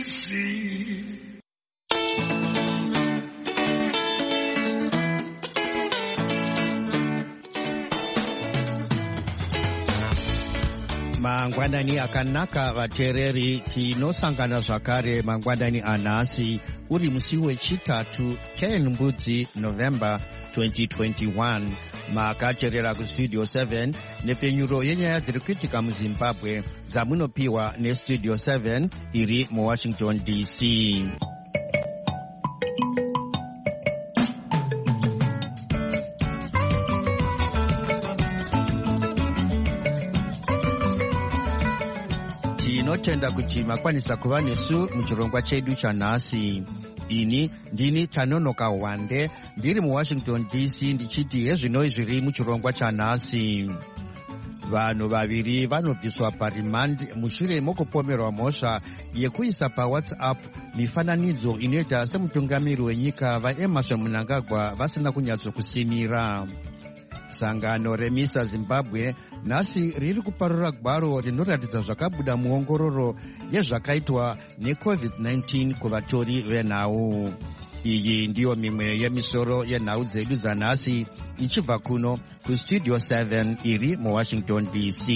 Mangwanani akanaka vateereri, tinosangana zvakare mangwanani anhasi uri musi wechitatu 10 mbudzi November 2021. Makateerera kustudio 7 nepfenyuro yenyaya dziri kuitika muZimbabwe dzamunopiwa nestudio 7 iri muWashington DC. Tinotenda kuti makwanisa kuva nesu muchirongwa chedu chanhasi. Ini ndini Tanonoka Wande ndiri muWashington DC ndichiti hezvinoi zviri muchirongwa chanhasi. Vanhu vaviri vanobviswa parimandi mushure mokupomerwa mhosva yekuisa paWhatsApp mifananidzo inoita semutungamiri wenyika vaEmmerson Mnangagwa vasina kunyatsokusimira. Sangano reMISA Zimbabwe nhasi riri kuparura gwaro rinoratidza zvakabuda muongororo yezvakaitwa neCovid-19 kuvatori venhau. Iyi ndiyo mimwe yemisoro yenhau dzedu dzanhasi ichibva kuno kustudio 7 iri muWashington DC.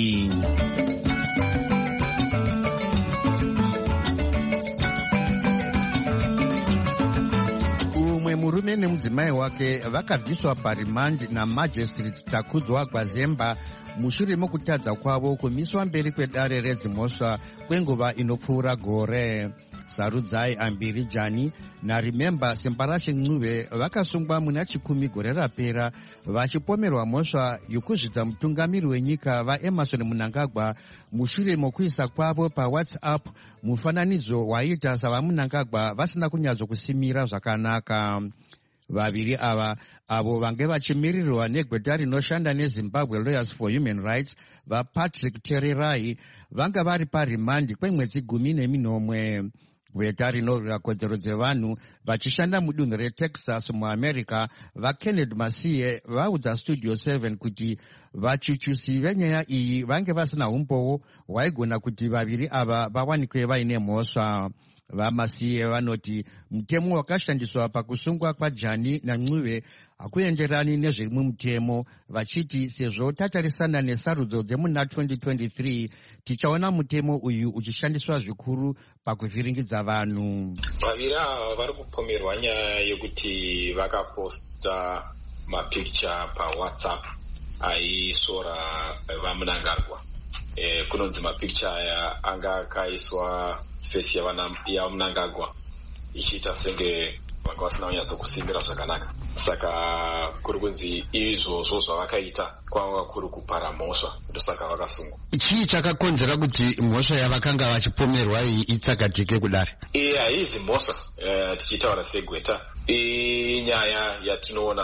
Murume nemudzimai wake vakabviswa parimandi namajistrate Takudzwa Gwazemba mushure mokutadza kwavo kumiswa mberi kwedare redzimhosva kwenguva inopfuura gore. Sarudzai Ambirijani naRemember Semparashe Ncube vakasungwa muna chikumi gore rapera vachipomerwa mhosva yokuzvidza mutungamiri wenyika vaEmmerson Mnangagwa mushure mokuisa kwavo paWhatsApp mufananidzo waiita savaMnangagwa vasina kunyatsokusimira zvakanaka. Vaviri ava avo vange vachimirirwa negweta rinoshanda neZimbabwe Lawyers for Human Rights vaPatrick Tererai vanga vari parimandi kwemwedzi 19. Gweta rinorwira kodzero dzevanhu vachishanda mudunhu reTexas muAmerica vaKennedy Masiye vaudza Studio 7 kuti vachuchusi venyaya iyi vange vasina umboo hwaigona kuti vaviri ava vawanikwe vaine mhosva. VaMasiye vanoti mutemo wakashandiswa pakusungwa kwaJani naNcube hakuenderani nezviri mumutemo, vachiti sezvo tatarisana nesarudzo dzemuna 2023 tichaona mutemo uyu uchishandiswa zvikuru pakuvhiringidza vanhu. Vaviri ava vari kupomerwa nyaya yekuti vakaposta mapikicha paWhatsApp aisora vaMnangagwa. Kunonzi mapikicha aya anga akaiswa fesi yaMnangagwa ichiita senge vanga vasina kunyatsokusimira zvakanaka. Saka kuri kunzi izvozvo zvavakaita kwanga kuri kupara mhosva, ndosaka vakasungwa. Chii chakakonzera kuti mhosva yavakanga vachipomerwa iyi itsakatike kudare? Haizi mhosva, tichitaura segweta, inyaya yatinoona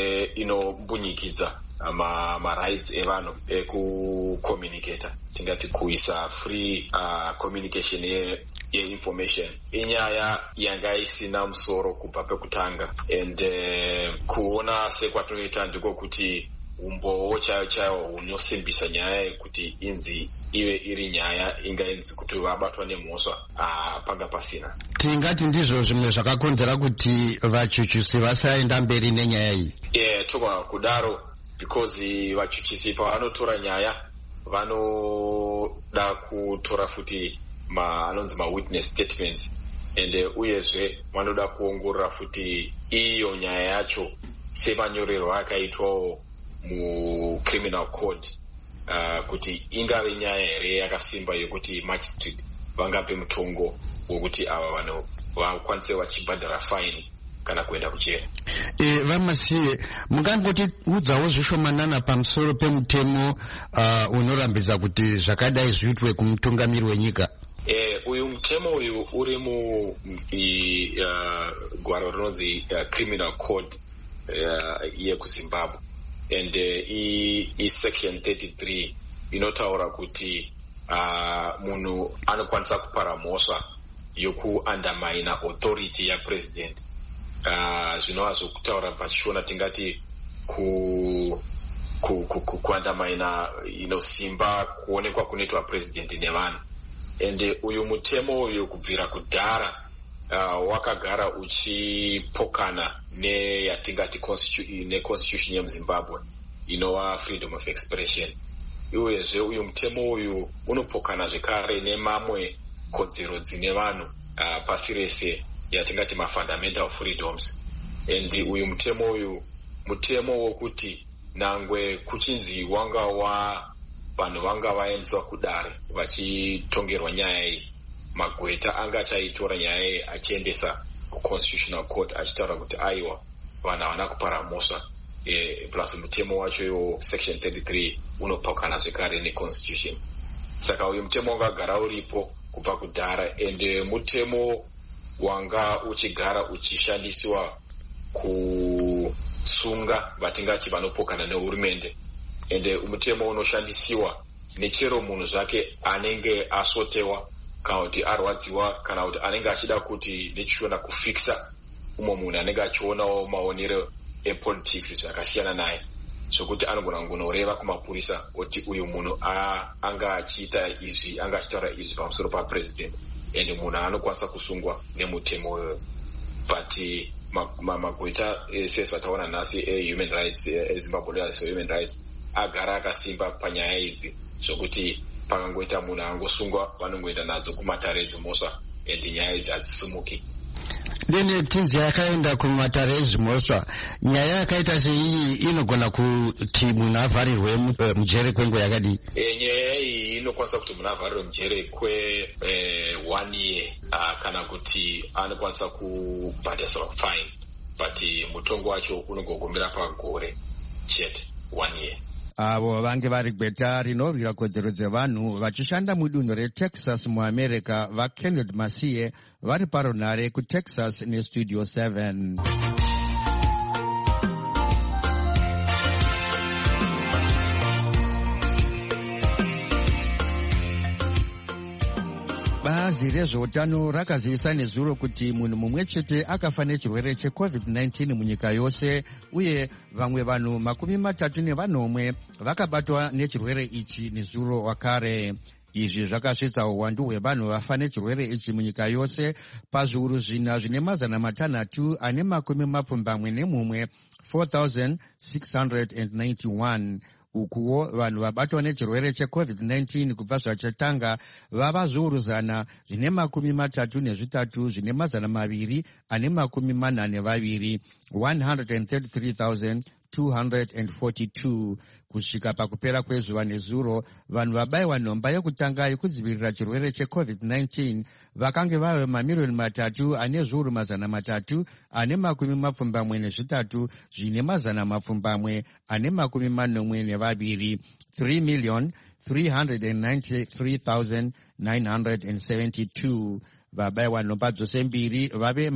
seinobvunyikidza ma-rights evanhu ekucommunicata, tingati kuisa free communication ye-information. Inyaya yanga isina musoro kubva pekutanga, and kuona sekwatinoita ndiko kuti umboo chaiwo hunosimbisa nyaya yekuti inzi ive iri nyaya ingainzi kuti vabatwa nemhosva panga pasina. Tingati ndizvo zvimwe zvakakonzera kuti vachuchusi vasaenda mberi nenyaya iyi? Togona kudaro, because vachuchisi pavanotora nyaya vanoda kutora futi anonzi ma-witness statements, and uyezve vanoda kuongorora futi iyo nyaya yacho semanyorerwo akaitwawo mu-criminal code, kuti ingave nyaya here yakasimba yokuti magistrate vangape mutongo wokuti ava vanhu vakwanise vachibhadhara fine kana kuenda kuchera. VaMasiye, mungangotiudzawo zvishomanana pamusoro pemutemo unorambidza kuti zvakadai zviitwe kumutungamiri wenyika? Uyu mutemo uyu uri mugwaro rinonzi criminal code yekuZimbabwe, and section 33 inotaura kuti munhu anokwanisa kupara mhosva yokuundermine authority yapresident. Zvinova zvokutaura pachishona tingati kuandamaina simba kuonekwa kunoitwa president nevanhu. ende uyu mutemo uyu kubvira kudhara wakagara uchipokana neyatingati neconstitution yemuzimbabwe inova freedom of expression. Uyezve uyu mutemo uyu unopokana zvekare nemamwe kodzero dzine vanhu pasi rese yatingati mafundamental freedoms. And uyu mutemo uyu mutemo wokuti nangwe kuchinzi vanhu vanga vaendeswa kudare vachitongerwa nyaya iyi, Magweta anga achaitora nyaya iyi achiendesa kuconstitutional court achitaura kuti aiwa vanhu havana kupara mhosva. Plus mutemo wacho iwo section 33 unopokana zvekare neconstitution. Saka uyu mutemo wakagara uripo kubva kudhara, ende mutemo wanga uchigara uchishandisiwa kusunga vatingati vanopokana nehurumende. Ende mutemo unoshandisiwa nechero munhu zvake anenge asotewa kana kuti arwadziwa kana kuti anenge achida kuti nechiona kufikisa umwe munhu anenge achionawo maonero epolitics zvakasiyana naye, zvokuti anogona kunoreva kumapurisa kuti uyu munhu anga achiita izvi, anga achitaura izvi pamusoro papresident, ende munhu anokwanisa kusungwa nemutemo uyoyo. But magweta sezvataona nhasi human rights ezimbabwe laws for human rights agara akasimba panyaya idzi zvokuti pakangoita munhu angosungwa vanongoenda nadzo kumatare edzimhosva ende nyaya idzi hadzisimuki. Dene tinzi yakaenda kumatare ezvimhosva, nyaya yakaita seiyi inogona kuti munhu avharirwe mujere kwenguva yakadii? Nyaya iyi inokwanisa kuti munhu avharirwe mujere kwe 1 year kana kuti anokwanisa kubhadhariswa fine, but mutongo wacho unogogumira pagore chete, 1 year. Avo vange vari gweta rinorwira kodzero dzevanhu vachishanda mudunhu reTexas muAmerica, vaKenneth Masiye vari parunhare kuTexas neStudio 7. Bazi rezveutano rakazivisa nezuro kuti munhu mumwe chete akafa nechirwere cheCovid-19 munyika yose, uye vamwe vanhu 34 vakabatwa nechirwere ichi nezuro wakare. Izvi zvakasvitsa uwandu hwevanhu vafa nechirwere ichi munyika yose pazviuru zvina zvine 341 4,691. Ukuwo vanhu vabatwa nechirwere cheCovid-19 kubva zvachatanga vava zviuru zana zvine 33 zvine 242, 133,242. Kusvika pakupera kwezuva nezuro, vanhu vabayiwa nhomba yekutanga yekudzivirira chirwere cheCovid-19 vakange vave 3,343,000 zvine 742, 3,393,972. Vabayiwa nhomba dzose mbiri vave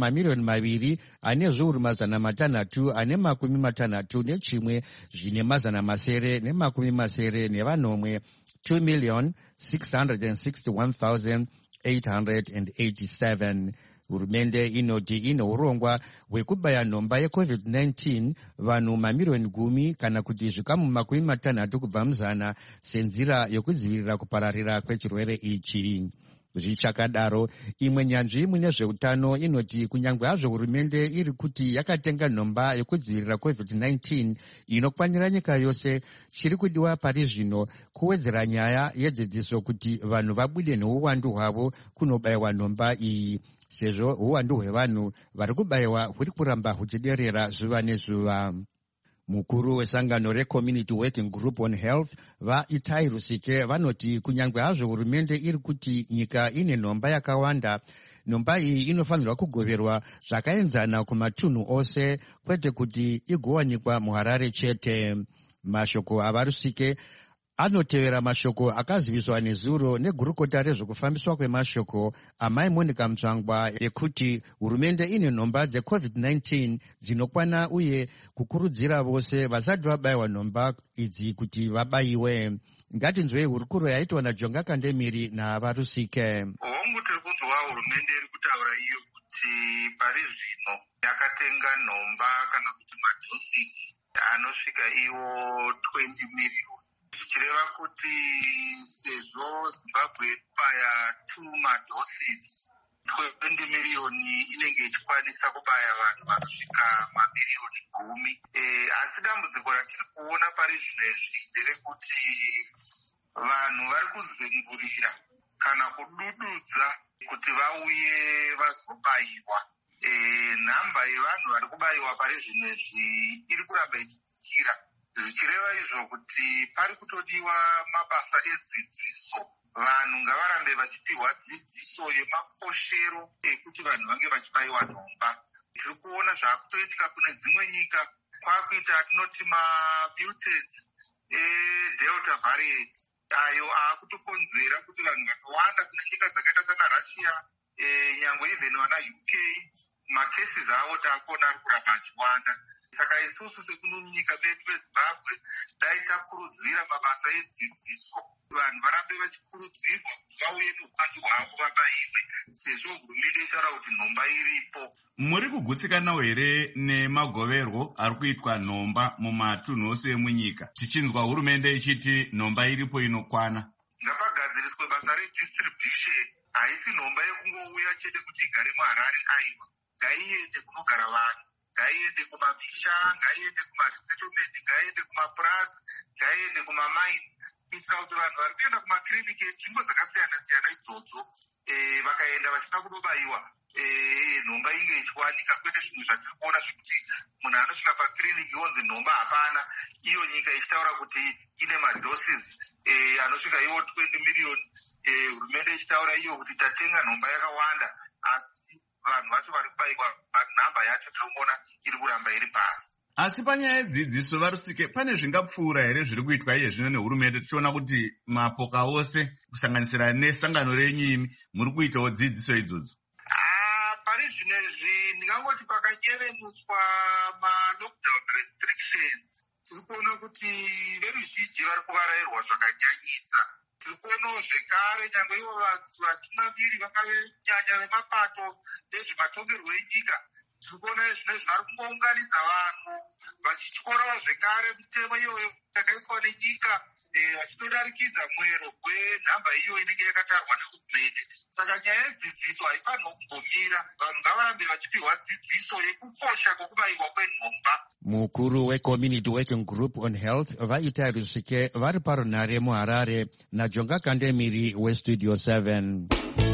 2,661,000 zvine 770 2,661,887. Hurumende inoti ine urongwa hwekubaya nhomba yeCovid-19 vanhu 10,000,000 kana kuti zvikamu 60 kubva muzana senzira yokudzivirira kupararira kwechirwere ichi. Zvichakadaro, imwe nyanzvi mune zveutano inoti kunyange hazvo hurumende iri kuti yakatenga nhomba yekudzivirira COVID-19 inokwanira nyika yose, chiri kudiwa pari zvino kuwedzera nyaya yedzidziso kuti vanhu vabude neuwandu hwavo kunobayiwa nhomba iyi, sezvo uwandu hwevanhu vari kubayiwa huri kuramba huchiderera zuva nezuva. Mukuru wesangano reCommunity Working Group on Health vaItai Rusike vanoti kunyange hazvo hurumende iri kuti nyika ine nhomba yakawanda, nhomba iyi inofanirwa kugoverwa zvakaenzana kumatunhu ose, kwete kuti igowanikwa muHarare chete. Mashoko avaRusike anotevera mashoko akaziviswa nezuro negurukota rezvekufambiswa kwemashoko amai Monica Mutsvangwa ekuti hurumende ine nhomba dzeCovid-19 dzinokwana uye kukurudzira vose vasati vabayiwa nhomba idzi kuti vabayiwe. Ngatinzwei hurukuro yaitwa naJonga Kandemiri navarusike. Hongu tiri kunzwa hurumende iri kutaura iyo kuti pari zvino yakatenga nhomba kana kuti madhosisi anosvika iwo 20 million zvichireva kuti sezvo Zimbabwe irikubaya 2 madoses 20 miriyoni inenge ichikwanisa kubaya vanhu vanosvika mamiliyoni 10. Asi dambudziko ratiri kuona pari zvino izvi nderekuti vanhu vari kuzemburira kana kudududza kuti vauye vazobayiwa. Nhamba yevanhu vari kubayiwa pari zvino izvi iri kuramba ichidzikira, zvichireva izvo kuti pari kutodiwa mabasa edzidziso. Vanhu ngavarambe vachipiwa dzidziso yemakoshero ekuti vanhu vange vachibayiwa nhomba. Tiri kuona zvaakutoitika kune dzimwe nyika, kwakuita atinoti mamutants edelta variant, ayo aakutokonzera kuti vanhu vakawanda kune nyika dzakaita sana Russia, nyangwe even vana UK, makesis avo taakuona ari kuramba achiwanda. Saka isusu sekunyika bedu veZimbabwe dai takurudzira mabasa edzidziso, vanhu varambe vachikurudzirwa kuti vauye neuwandu hwavo vabayiwe, sezvo hurumende itaura kuti nhomba iripo. Muri kugutsikanawo here nemagoverwo ari kuitwa nhomba mumatunhu ose emunyika, tichinzwa hurumende ichiti nhomba iripo inokwana? Ngapagadziriswe basa redistribution, haisi nhomba yekungouya chete kuti igare muHarare aiwa, ngaiende kunogara vanhu, ngaiende kumamisha, ngaiende kumaresettlement, ngaiende kumapurazi, ngaiende kumamaini, kuitira kuti vanhu vari kuenda kumakiriniki enzvimbo dzakasiyana-siyana idzodzo vakaenda vachida kunobayiwa, nhomba inge ichiwanika, kwete zvinhu zvatiri kuona zvekuti munhu anosvika pakiriniki onzi nhomba hapana, iyo nyika ichitaura kuti ine madoses anosvika iwo 20 miriyoni, hurumende ichitaura iyo kuti tatenga nhomba yakawanda, asi vanhu vacho vari kubayiwa nhamba yacho tinoona iri kuramba iri pasi. Asi panyaya yedzidziso varusike, pane zvingapfuura here zviri kuitwa iye zvino nehurumende? Tichiona kuti mapoka ose kusanganisira nesangano renyu imi muri kuitawo dzidziso idzodzo. Pari zvino izvi ndingangoti pakanyevenutswa ma-lockdown restrictions, tiri kuona kuti veruzhinji vari kuvarayirwa zvakanyanyisa. Tiri kuonawo zvekare nyangwe ivo vatungamiri vakanyanya vemapato nezvematongerwo enyika, tiri kuona zvino izvi vari kungounganidza vanhu vachityorawo zvekare mitemo iyoyo yakaiswa nenyika, vachitodarikidza mwero kwenhamba iyo inenge yakatarwa nehurumende. Saka nyaya yedzidziso haifanirwa kungomira, vanhu ngavarambe vachipiwa dzidziso yekukosha kwokubayiwa kwenhomba. Mukuru weCommunity Working Group on Health vaita rusike vari parunhare muHarare naJonga Kandemiri weStudio 7.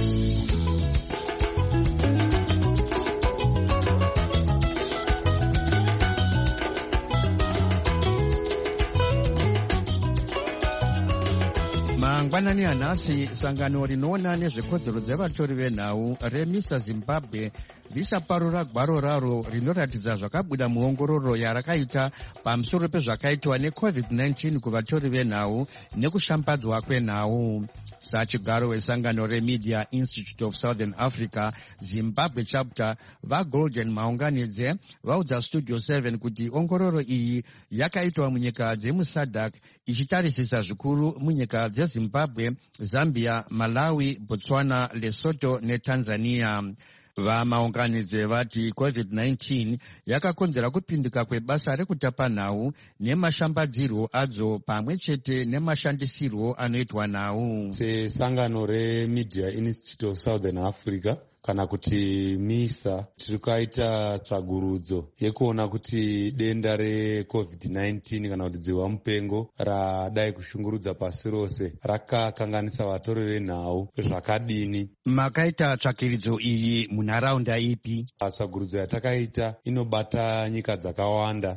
Mangwanani anhasi sangano rinoona nezvekodzero dzevatori venhau reMISA Zimbabwe richaparura gwaro raro rinoratidza zvakabuda muongororo yarakaita pamusoro pezvakaitwa neCovid-19 kuvatori venhau nekushambadzwa kwenhau. Sachigaro wesangano reMedia Institute of Southern Africa Zimbabwe chapter vaGolden Maunganidze vaudza Studio 7 kuti ongororo iyi yakaitwa munyika dzemuSADC ichitarisisa zvikuru munyika dzeZimbabwe, Zambia, Malawi, Botswana, Lesotho neTanzania. Vamaunganidze vati COVID-19 yakakonzera kupinduka kwebasa rekutapa nhau nemashambadzirwo adzo pamwe chete nemashandisirwo anoitwa nhau. Sesangano reMedia Institute of Southern Africa kana kuti MISA tiri kuita tsvagurudzo yekuona kuti denda reCovid-19 kana kuti dzihwa mupengo radai kushungurudza pasi rose rakakanganisa vatori venhau zvakadini. Makaita tsvakiridzo iyi munharaunda ipi? Tsvagurudzo yatakaita inobata nyika dzakawanda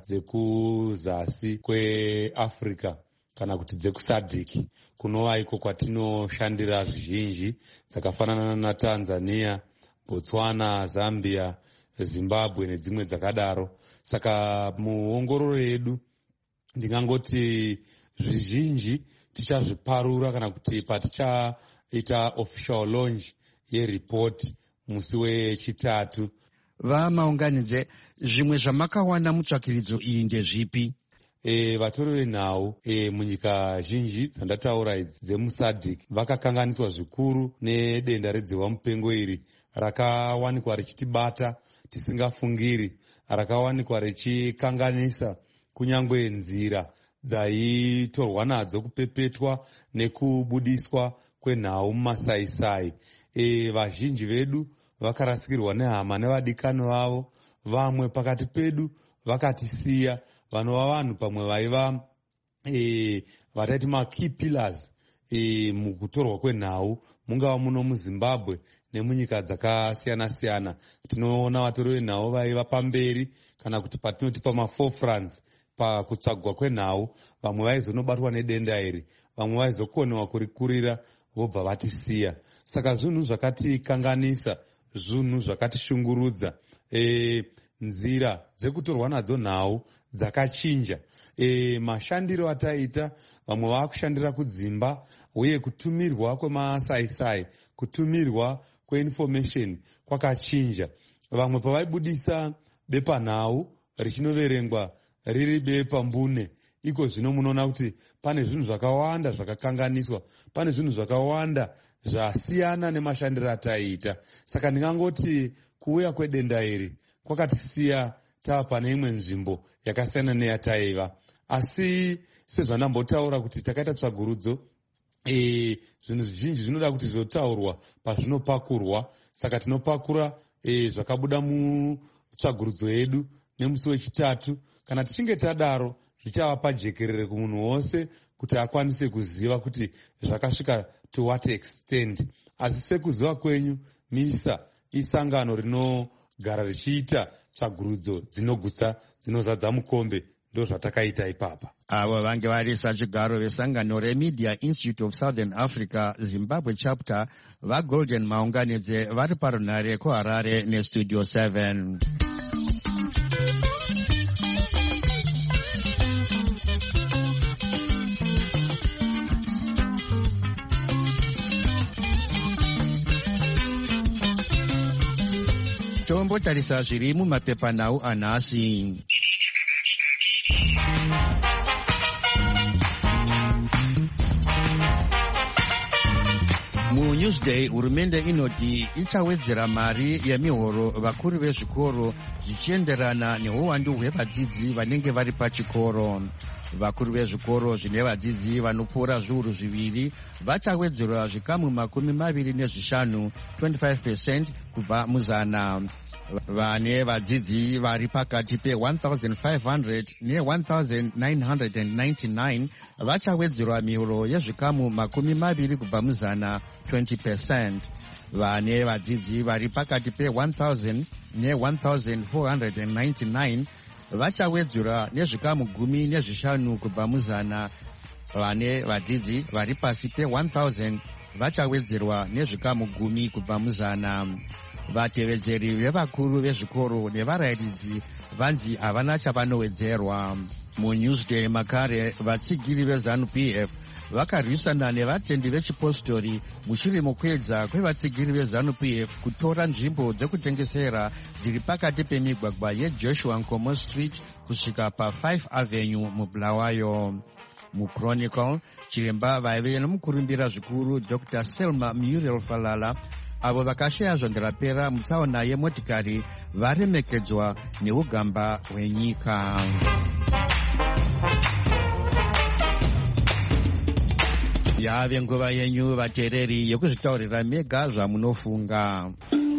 dzekuzasi kweAfrica kana kuti dzekuSADC, kunova iko kwatinoshandira zvizhinji dzakafanana naTanzania, Botswana, Zambia, Zimbabwe nedzimwe dzakadaro. Saka muongororo yedu ndingangoti zvizhinji tichazviparura kana kuti patichaita official launch yeripoti musi wechitatu. Vamaunganidze, zvimwe zvamakawana mutsvakiridzo iyi ndezvipi? Vatori venhau munyika zhinji dzandataura idzi dzemuSADC vakakanganiswa zvikuru nedenda redzihwa mupengo iri rakawanikwa richitibata tisingafungiri, rakawanikwa richikanganisa kunyangwe nzira dzaitorwa nadzo kupepetwa nekubudiswa kwenhau mumasaisai. Vazhinji vedu vakarasikirwa nehama nevadikani vavo. Vamwe pakati pedu vakatisiya, vanova vanhu pamwe vaiva vataiti makey pillars mukutorwa kwenhau, mungava muno muZimbabwe nemunyika dzakasiyana-siyana. Tinoona vatori venhau vaiva pamberi kana kuti patinoti pama-forefronts pakutsvagwa kwenhau. Vamwe vaizonobatwa nedenda iri, vamwe vaizokonewa kurikurira vobva vatisiya. Saka zvinhu zvakatikanganisa, zvinhu zvakatishungurudza. Nzira dzekutorwa nadzo nhau dzakachinja. Mashandiro ataita, vamwe vakushandira kudzimba, uye kutumirwa kwemasaisai, kutumirwa kweinformation kwakachinja. Vamwe pavaibudisa bepanhau richinoverengwa riri bepa mbune, iko zvino munoona kuti pane zvinhu zvakawanda zvakakanganiswa, pane zvinhu zvakawanda zvasiyana nemashandiro ataiita. Saka ndingangoti kuuya kwedenda iri kwakatisiya tava pane imwe nzvimbo yakasiyana neyataiva. Asi sezvandambotaura kuti takaita tsvagurudzo, zvinhu zvizhinji zvinoda kuti zvotaurwa pazvinopakurwa. Saka tinopakura zvakabuda mutsvagurudzo yedu nemusi wechitatu. Kana tichinge tadaro, zvichava pajekerere kumunhu wose kuti akwanise kuziva kuti zvakasvika to what extent. Asi sekuziva kwenyu, MISA isangano rinogara richiita tsvagurudzo dzinogutsa, dzinozadza mukombe. Ndo zvatakaita ipapa. Avo vange vari sachigaro vesangano reMedia Institute of Southern Africa Zimbabwe chapter vaGolden Maunganidze vari parunhare kuHarare neStudio 7. Tombotarisa zviri mumapepanhau anhasi. MuNewsday, hurumende inoti ichawedzera mari yemihoro vakuru vezvikoro zvichienderana neuwandu hwevadzidzi vanenge vari pachikoro. Vakuru vezvikoro zvine vadzidzi vanopfuura zviuru zviviri vachawedzerwa zvikamu 25, 25% kubva muzana. Vane vadzidzi vari pakati pe1500 ne1999 vachawedzerwa mihoro yezvikamu 20 kubva muzana, 20%. Vane vadzidzi vari pakati pe1000 ne1499 vachawedzerwa nezvikamu 15 kubva muzana. Vane vadzidzi vari pasi pe1000 vachawedzerwa nezvikamu 10 kubva muzana. Vatevedzeri vevakuru vezvikoro nevarairidzi vanzi havana chavanowedzerwa. MuNewsday makare, vatsigiri veZANU-PF vakarwisana nevatendi vechipostori mushure mokuedza kwevatsigiri veZANU-PF kutora nzvimbo dzekutengesera dziri pakati pemigwagwa yeJoshua Nkomo Street kusvika pa5 Avenue muBulawayo. MuChronicle, chiremba vaive nomukurumbira zvikuru Dr. Selma Muriel Falala, avo vakashaya zvonderapera mutsaona yemotikari, varemekedzwa neugamba hwenyika. Yave nguva yenyu vateereri yekuzvitaurira mega zvamunofunga.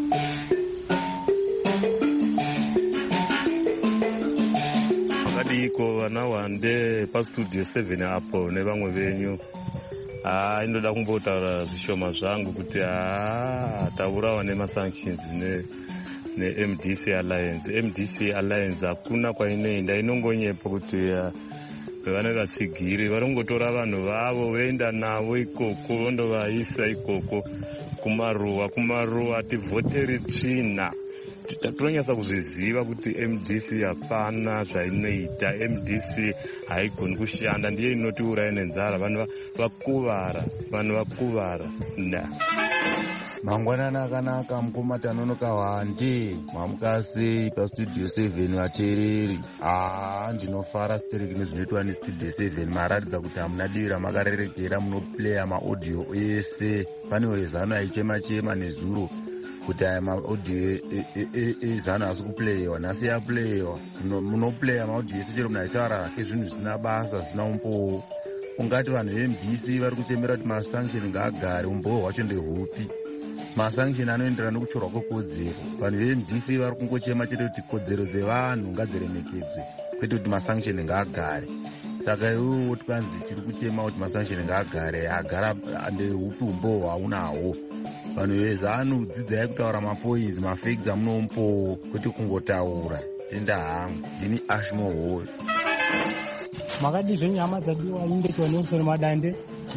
Vakadiko vana wande pastudio 7 apo nevamwe venyu. Inoda kumbotaura zvishoma zvangu kuti taurawa nemasanctions neMDC Alliance. MDC Alliance hakuna kwainoenda, inongonyepa kuti vane vatsigiri varongotora vanhu vavo voenda navo ikoko vondovaisa ikoko kumaruwa hativhoteri tsvina. Tinonyasa kuzviziva kuti MDC hapana zvainoita, MDC haigoni kushanda, ndiye inotiuraya nenzara, vanhu vakuvara. Mangwanana akanaka, mukomati anonoka wande, mamukasi pastudio 7 vateereri. Ndinofara stereki nezvinoitwa nestudio 7, maratidza kuti hamuna divi ramakarerekera, munoplaya maaudio ese. Pane wezano aichema-chema nezuro kuti aya maaudio ezano asi kuplayiwa nhasi yaplayiwa munoplaya maaudio ese chero munaitaura kezvinhu zvisina basa zvisina umboo. Ungati vanhu veMDC vari kuchemera kuti masanction ngaagare, umboo hwacho ndehupi? Masanction anoenderana nekuchorwa kwekodzero. Vanhu veMDC vari kungochema chete kuti kodzero dzevanhu ngadziremekedzwe, kwete kuti masanction ngaagare. Saka iwewo twanzi tiri kuchema kuti masanction ngaagare, agara ndehupi umboo hwaunawo? Vanhu vezanu dzidzai kutaura mapoints, mafacts amunompo, kwete kungotaura. Tenda hangu, ndini Ashmo. Makadi zvenyama dzadiwa indetiwa nemusoro madande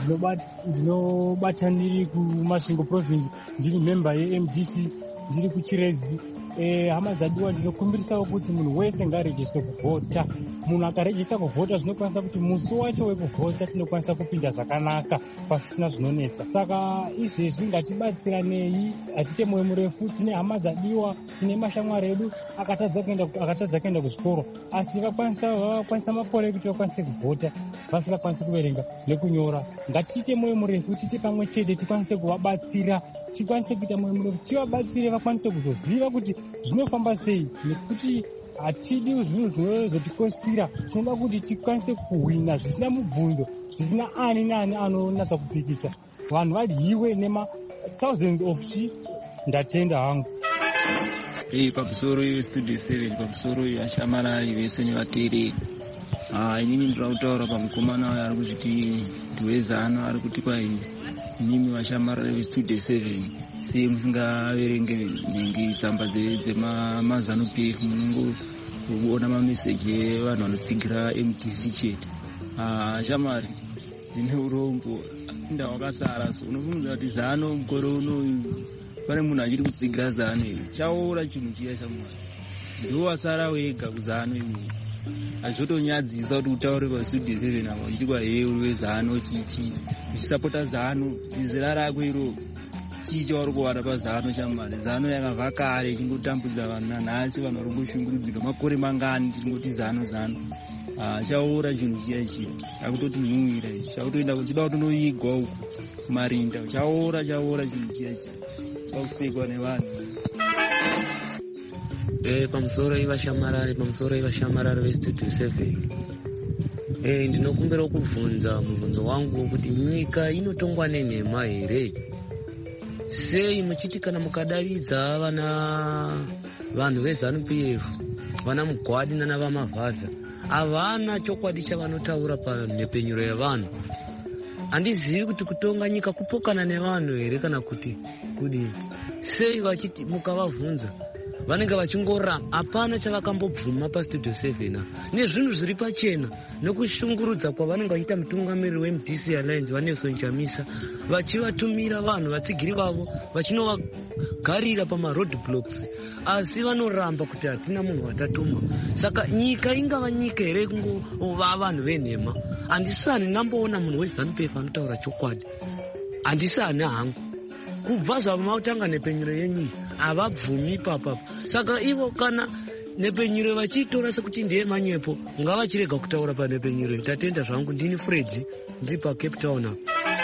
ndinobata ndiri kuMasvingo province, ndiri member yeMDC, ndiri kuChiredzi. Hama dzadiwa ndinokumbirisawo kuti munhu wese ngaarejiste kuvhota. Munhu akarejista kuvhota zvinokwanisa kuti musi wacho wekuvhota tinokwanisa kupinda zvakanaka pasina zvinonetsa. Saka izvezvi ngatibatsiranei, achite mwoyo murefu. Tine hama dzadiwa, tine mashamwari edu akatadza kuenda kuzvikoro asi vakwanisa makore ekuti vakwanise kuvhota vasingakwanisi kuverenga nekunyora. Ngatiite mwoyo murefu, tiite pamwe chete, tikwanise kuvabatsira, tikwanise kuita mwoyo murefu, tivabatsire vakwanise kuzoziva kuti zvinofamba sei, nekuti hatidi zvinhu zvinozotikosira. Tinoda kuti tikwanise kuhwina zvisina mubvundo, zvisina ani naani anonatsa kupikisa. Vanhu vadyiwe nema-thousands of ndatenda hangu. Pamusoro yestudio 7, pamusoro yashamarari vese nevateereri. Inini ndira kutaura pamukomana wayo ari kuzviti ndiwezano ari kuti kwai inimi vashamarari vestudio 7 sei musingaverenge nenge tsamba dzemazano PF, munongoona mameseji evanhu vanotsigira MDC chete. Shamari ine urombo inda wakasara, so unofunga kuti zano mukore unoyu pane munhu achiri kutsigira zano iri chaora chinhu chiya. Shamari ndiwo wasara wega kuzano imi, azvotonyadzisa kuti utaure pastudio 7 apo uchiti he uri wezano chichi uchisapota zano. Izera rako iro chii chauri kuwana pazano? Shamari zano yakabva kare ichingotambudza vanhu nanhasi, vanhu vari kungoshungurudzika makore mangani tichingoti zano. Chaora chinhu chiya ichi, chakutoti nhumwira ichi, chakutoenda kuchida kutonoigwa uku kumarinda. Chaora chinhu chiya ichi, chakusekwa nevanhu. Pamusoro ivashamarari vestudio 7, ndinokumbira kubvunza mubvunzo wangu kuti nyika inotongwa nenhema here? Sei muchiti kana mukadavidza vanhu veZanu PF, vana Mugwadi nana vaMavhaza, havana chokwadi chavanotaura panhepenyuro yevanhu? Handizivi kuti kutonga nyika kupokana nevanhu here kana kuti kudini. Sei vachiti mukavabvunza vanenge vachingoramba, hapana chavakambobvuma pastudio 7 nezvinhu zviri pachena, nekushungurudza kwavanenge vachiita mutungamiriri weMDC Alliance vaNelson Chamisa, vachivatumira vanhu vatsigiri vavo vachinovagarira pamaroad blocks, asi vanoramba kuti hatina munhu watatuma. Saka nyika ingava nyika here kungova vanhu venhema? Handisani ndamboona munhu weZanu PF anotaura chokwadi, handisani hangu. Kubva zvavo mautanga nepenyuro yenyu havabvumi papapa. Saka ivo kana nepenyuro vachiitora sekuti ndiye manyepo, ngavachirega kutaura panepenyuro. Tatenda zvangu, ndini Fredzi, ndiri paCape Town.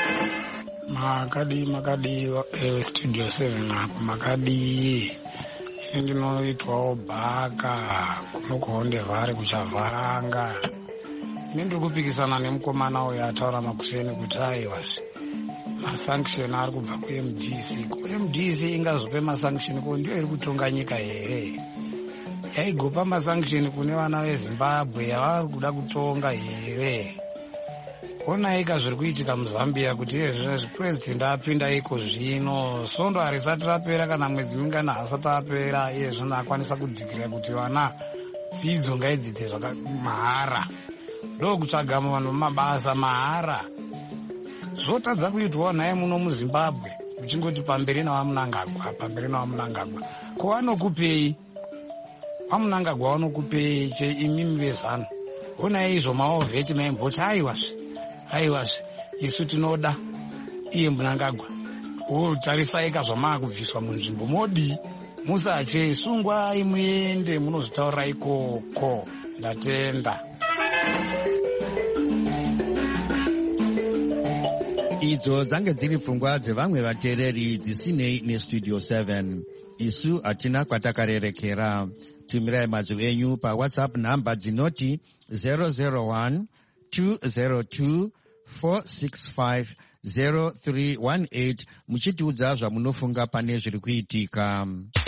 Makadi studio 7 apo makadi ndinoitwawo bhaka kunokuhondevhari kuchavharanga. Ine ndiri kupikisana nemukomana uyo ataura makuseni kuti aiwazve masanction ari kubva kuMDC ingazope masanction ko ndiyo iri kutonga nyika here? Yaigopa masanction kune vana veZimbabwe yavari kuda kutonga here? Onai zviri kuitika muZambia kuti president apinda iko zvino svondo harisati rapera kana mwedzi mingana hasati apera, iye zvino akwanisa kudzikira kuti vana dzidzo ngaidzidze mahara, ndokutsvaga vanhu mabasa mahara. Zvotadza kuitwawo naye muno muZimbabwe, uchingoti pamberi nawaMunangagwa. Ko vanokupei? WaMunangagwa vanokupei imimi vezano? Onai izvo maovheti maimboti aiwazve isu tinoda iye Munangagwa, tarisaika zvamaakubviswa munzvimbo modi musache sungwai muende munozvitaurira ikoko. Ndatenda. idzo dzange dziri pfungwa dzevamwe vateereri dzisinei nestudio 7. Isu hatina kwatakarerekera. Tumirai mazwi enyu paWhatsApp namba dzinoti 001 202 465 0318 muchitiudza zvamunofunga pane zviri kuitika.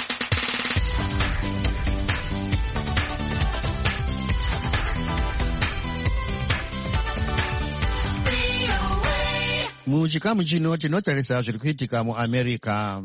Muchikamu chino tinotarisa zviri kuitika muAmerica.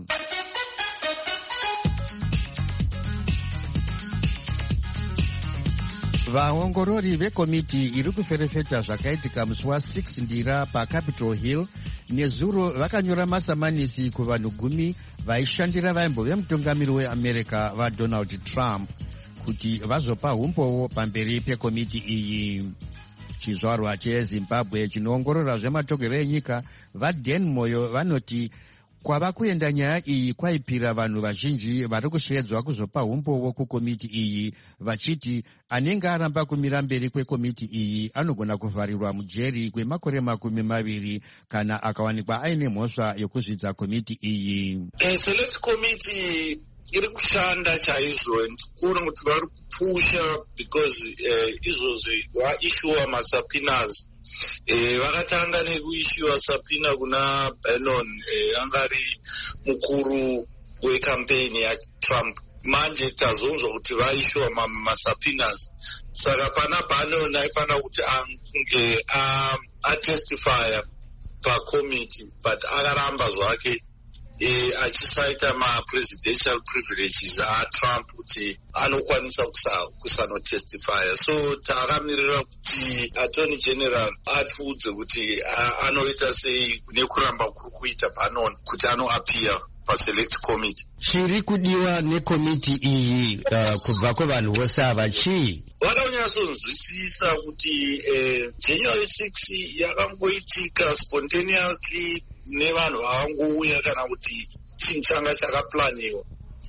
Vaongorori vekomiti iri kuferefeta zvakaitika musi wa6 Ndira paCapitol Hill nezuro vakanyora masamanisi kuvanhu 10 vaishandira vaimbo vemutungamiri weAmerica vaDonald Trump kuti vazopa umbowo pamberi pekomiti iyi. Chizvarwa cheZimbabwe chinoongorora zvematongerwo enyika vaDan Moyo vanoti kwava kuenda nyaya iyi kwaipira vanhu vazhinji vari kushedzwa kuzopa umbowo kukomiti iyi, vachiti anenge aramba kumira mberi kwekomiti iyi anogona kuvharirwa mujeri kwemakore 20 kana akawanikwa aine mhosva yokuzvidza komiti iyi. Select committee iri kushanda chaizvo ndikuona kuti vari kupusha because izvozvi vaishuwa masubpoenas. Vakatanga nekuishiwa subpoena kuna Bannon angari mukuru wekampeni yaTrump. Manje tazonzwa kuti vaishiwa masubpoenas. Saka pana Bannon aifanira kuti ange atestifya pakomiti but akaramba zvake achisaita ma-presidential privileges aTrump kuti anokwanisa kusanotestifya. So takamirira kuti Attorney General atiudze kuti anoita sei nekuramba kuri kuita Bannon kuti anoappear paSelect Committee. Chiri kudiwa nekomiti iyi kubva kuvanhu vose ava chii? Vada kunyatsonzwisisa kuti January 6 yakangoitika spontaneously nevanhu vavangouya kana kuti chinhu changa chakaplaniwa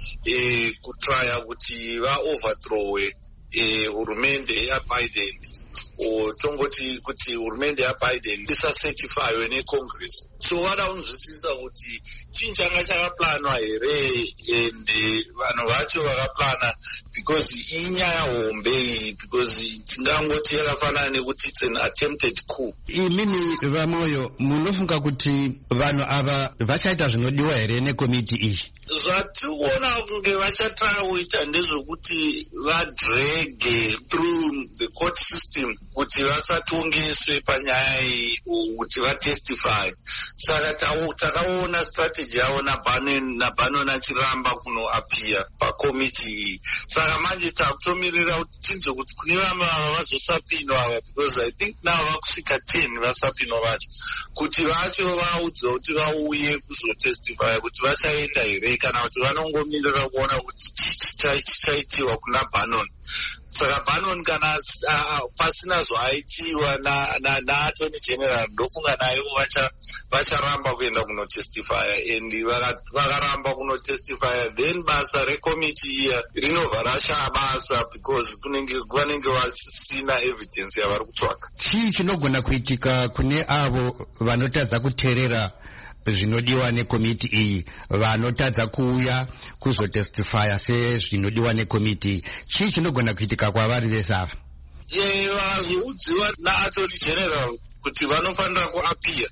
kutraya kuti vaoverthrowe hurumende yaBiden tongoti kuti hurumende yaBiden isacertifywe neCongress. So vada kunzwisisa kuti chinhu changa chakaplanwa here ende vanhu vacho vakaplana because inyaya hombe iyi because tingangoti yakafanana nekuti it's an attempted coup. Imimi vaMoyo munofunga kuti vanhu ava vachaita zvinodiwa here nekomiti iyi? Zvatikuona kunge vachatara kuita ndezvekuti vadrege through the court system kuti vasatongeswe panyaya iyi kuti vatestify. Saka takaona strategy yavo naBannon achiramba kunoappear pakomiti iyi. Saka manje takutomirira kuti tinzwe kuti kune vamwe vava vazosapinwa ava because I think now vakusvika 10 vasapinwa vacho kuti vacho vaudzwa kuti vauye kuzotestify kuti vachaenda here kana kuti vanongomirira kuona kuti chichaitiwa kuna Bannon. Saka Bannon kana pasina zvaitiwa naAttorney General ndofunga nayo vacharamba kuenda kunotestifya and vakaramba kunotestifya then basa rekomiti iya rinobva rashaya basa because vanenge vasina evidence yavari kutsvaka. Chii chinogona kuitika kune avo vanotadza kuteerera zvinodiwa nekomiti iyi, vanotadza kuuya kuzotestifya sezvinodiwa nekomiti? Chii chinogona kuitika kwavari vese ava? Vakazoudziwa naAttorney General kuti vanofanira kuappear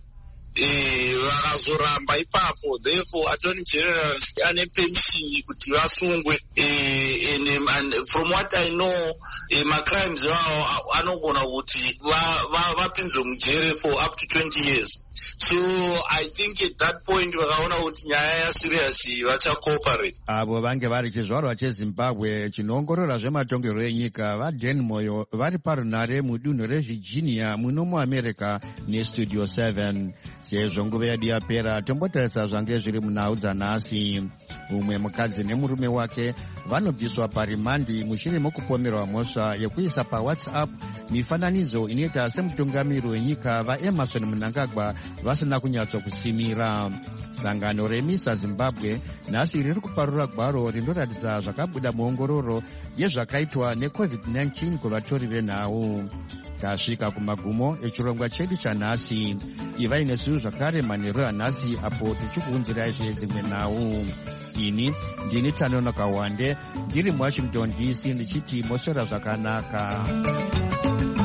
vakazoramba ipapo, therefore Attorney General ane permission kuti vasungwe and from what I know macrimes vavo anogona kuti vapinzwe mujere for up to 20 years. So I think at that point vakaona kuti nyaya yasiriasi vachacooperate. Avo vange vari chizvarwa cheZimbabwe chinoongorora zvematongerwo enyika vaDan Moyo vari parunare mudunhu reVirginia muno muAmerica nestudio 7. Sezvo nguva yedu yapera tombotarisa zvange zviri munhau dzanhasi. Umwe mukadzi nemurume wake vanobviswa parimandi mushure mokupomerwa mhosva yekuisa paWhatsApp mifananidzo inoita semutungamiri wenyika vaEmerson Mnangagwa vasina kunyatsokusimira. Sangano reMISA Zimbabwe nhasi riri kuparura gwaro rinoratidza zvakabuda muongororo yezvakaitwa neCovid-19 kuvatori venhau. tasvika kumagumo echirongwa chedu chanhasi. Ivai nesu zvakare manheru anhasi apo tichikuunzirai dzimwe nhau. Ini ndini Tanono Kawande ndiri muWashington DC ndichiti moswera zvakanaka.